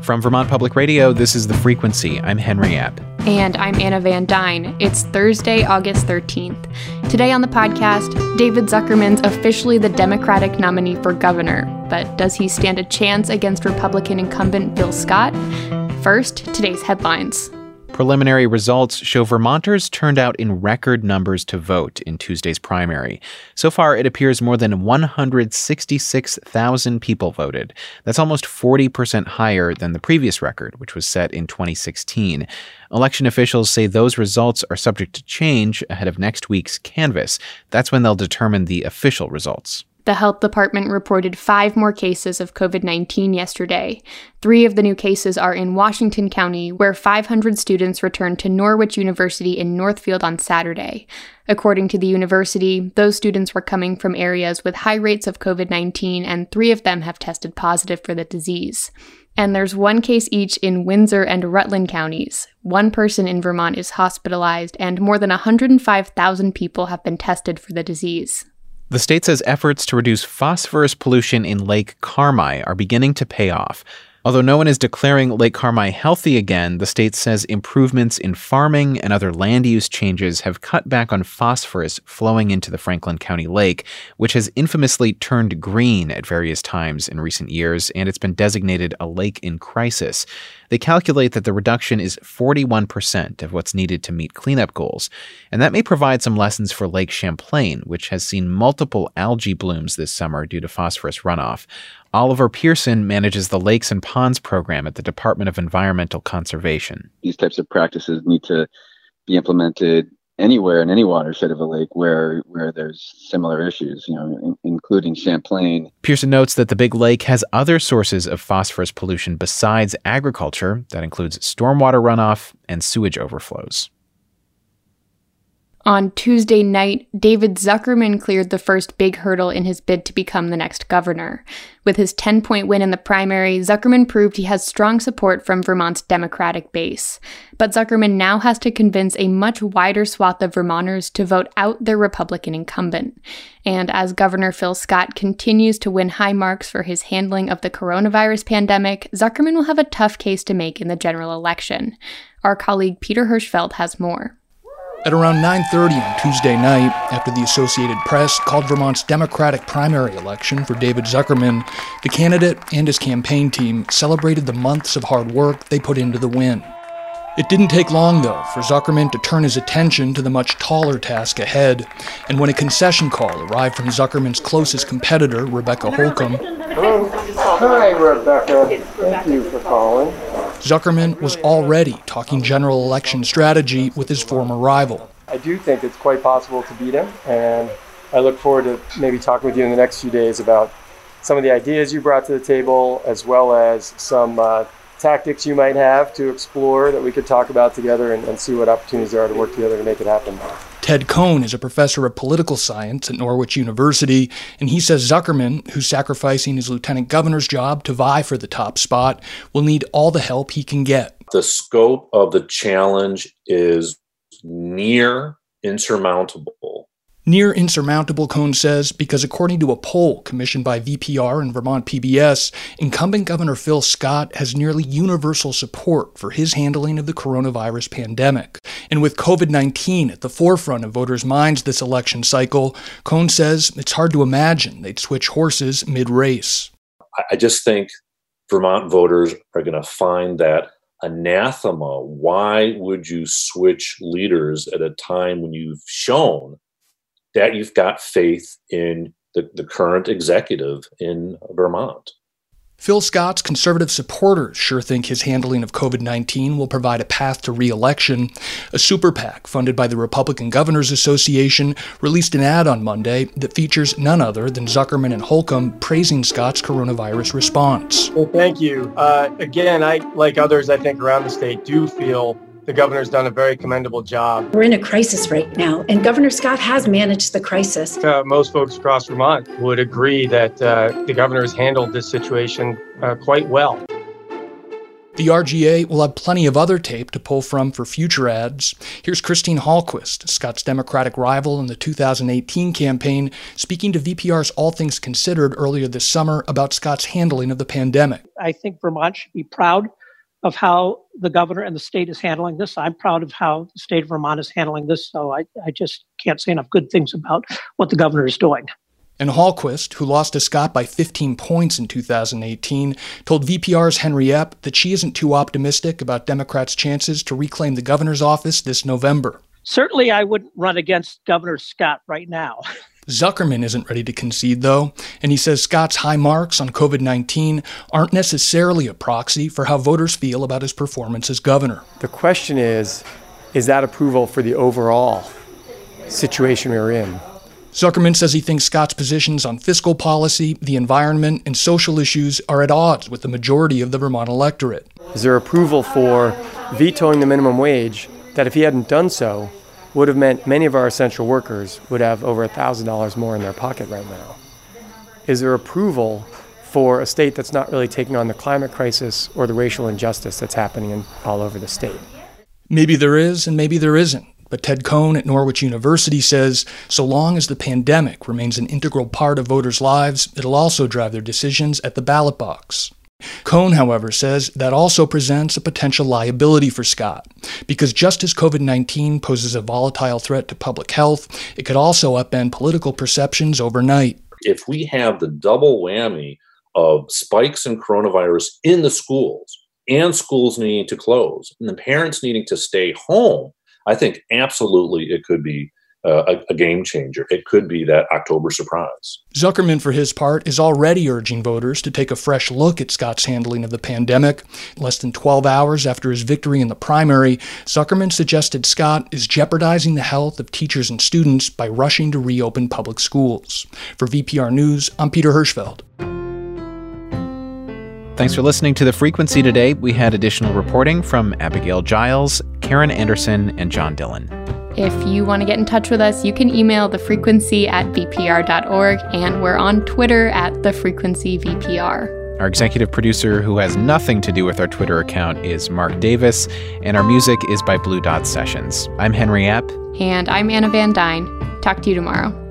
From Vermont Public Radio, this is The Frequency. I'm Henry App. And I'm Anna Van Dyne. It's Thursday, August 13th. Today on the podcast, David Zuckerman's officially the Democratic nominee for governor. But does he stand a chance against Republican incumbent Phil Scott? First, today's headlines. Preliminary results show Vermonters turned out in record numbers to vote in Tuesday's primary. So far, it appears more than 166,000 people voted. That's almost 40% higher than the previous record, which was set in 2016. Election officials say those results are subject to change ahead of next week's canvass. That's when they'll determine the official results. The health department reported 5 more cases of COVID-19 yesterday. 3 of the new cases are in Washington County, where 500 students returned to Norwich University in Northfield on Saturday. According to the university, those students were coming from areas with high rates of COVID-19, and 3 of them have tested positive for the disease. And there's 1 case each in Windsor and Rutland counties. 1 person in Vermont is hospitalized, and more than 105,000 people have been tested for the disease. The state says efforts to reduce phosphorus pollution in Lake Carmi are beginning to pay off. Although no one is declaring Lake Carmi healthy again, the state says improvements in farming and other land use changes have cut back on phosphorus flowing into the Franklin County Lake, which has infamously turned green at various times in recent years, and it's been designated a lake in crisis. They calculate that the reduction is 41% of what's needed to meet cleanup goals. And that may provide some lessons for Lake Champlain, which has seen multiple algae blooms this summer due to phosphorus runoff. Oliver Pearson manages the Lakes and Ponds program at the Department of Environmental Conservation. These types of practices need to be implemented anywhere in any watershed of a lake where there's similar issues, including Champlain. Pearson notes that the Big Lake has other sources of phosphorus pollution besides agriculture. That includes stormwater runoff and sewage overflows. On Tuesday night, David Zuckerman cleared the first big hurdle in his bid to become the next governor. With his 10-point win in the primary, Zuckerman proved he has strong support from Vermont's Democratic base. But Zuckerman now has to convince a much wider swath of Vermonters to vote out their Republican incumbent. And as Governor Phil Scott continues to win high marks for his handling of the coronavirus pandemic, Zuckerman will have a tough case to make in the general election. Our colleague Peter Hirschfeld has more. At around 9:30 on Tuesday night, after the Associated Press called Vermont's Democratic primary election for David Zuckerman, the candidate and his campaign team celebrated the months of hard work they put into the win. It didn't take long, though, for Zuckerman to turn his attention to the much taller task ahead, and when a concession call arrived from Zuckerman's closest competitor, Rebecca Holcomb. Hello. Hi, Rebecca. Thank you for calling. Zuckerman was already talking general election strategy with his former rival. I do think it's quite possible to beat him, and I look forward to maybe talking with you in the next few days about some of the ideas you brought to the table, as well as some tactics you might have to explore that we could talk about together and see what opportunities there are to work together to make it happen. Ted Cohn is a professor of political science at Norwich University, and he says Zuckerman, who's sacrificing his lieutenant governor's job to vie for the top spot, will need all the help he can get. The scope of the challenge is near insurmountable. Near insurmountable, Cohn says, because according to a poll commissioned by VPR and Vermont PBS, incumbent Governor Phil Scott has nearly universal support for his handling of the coronavirus pandemic. And with COVID-19 at the forefront of voters' minds this election cycle, Cohn says it's hard to imagine they'd switch horses mid-race. I just think Vermont voters are going to find that anathema. Why would you switch leaders at a time when you've shown that you've got faith in the current executive in Vermont? Phil Scott's conservative supporters sure think his handling of COVID-19 will provide a path to re-election. A super PAC funded by the Republican Governors Association released an ad on Monday that features none other than Zuckerman and Holcomb praising Scott's coronavirus response. Well, thank you. Again, I, like others, I think around the state, do feel the governor's done a very commendable job. We're in a crisis right now, and Governor Scott has managed the crisis. Most folks across Vermont would agree that the governor has handled this situation quite well. The RGA will have plenty of other tape to pull from for future ads. Here's Christine Hallquist, Scott's Democratic rival in the 2018 campaign, speaking to VPR's All Things Considered earlier this summer about Scott's handling of the pandemic. I think Vermont should be proud of how the governor and the state is handling this. I'm proud of how the state of Vermont is handling this. So I just can't say enough good things about what the governor is doing. And Hallquist, who lost to Scott by 15 points in 2018, told VPR's Henry Epp that she isn't too optimistic about Democrats' chances to reclaim the governor's office this November. Certainly, I wouldn't run against Governor Scott right now. Zuckerman isn't ready to concede, though, and he says Scott's high marks on COVID-19 aren't necessarily a proxy for how voters feel about his performance as governor. The question is that approval for the overall situation we're in? Zuckerman says he thinks Scott's positions on fiscal policy, the environment, and social issues are at odds with the majority of the Vermont electorate. Is there approval for vetoing the minimum wage that, if he hadn't done so, would have meant many of our essential workers would have over $1,000 more in their pocket right now? Is there approval for a state that's not really taking on the climate crisis or the racial injustice that's happening all over the state? Maybe there is, and maybe there isn't. But Ted Cohn at Norwich University says so long as the pandemic remains an integral part of voters' lives, it'll also drive their decisions at the ballot box. Cohn, however, says that also presents a potential liability for Scott, because just as COVID-19 poses a volatile threat to public health, it could also upend political perceptions overnight. If we have the double whammy of spikes in coronavirus in the schools and schools needing to close and the parents needing to stay home, I think absolutely it could be a game changer. It could be that October surprise. Zuckerman, for his part, is already urging voters to take a fresh look at Scott's handling of the pandemic. Less than 12 hours after his victory in the primary, Zuckerman suggested Scott is jeopardizing the health of teachers and students by rushing to reopen public schools. For VPR News, I'm Peter Hirschfeld. Thanks for listening to The Frequency today. We had additional reporting from Abigail Giles, Karen Anderson, and John Dillon. If you want to get in touch with us, you can email thefrequency@vpr.org, and we're on Twitter @thefrequencyvpr. Our executive producer, who has nothing to do with our Twitter account, is Mark Davis, and our music is by Blue Dot Sessions. I'm Henry Epp. And I'm Anna Van Dyne. Talk to you tomorrow.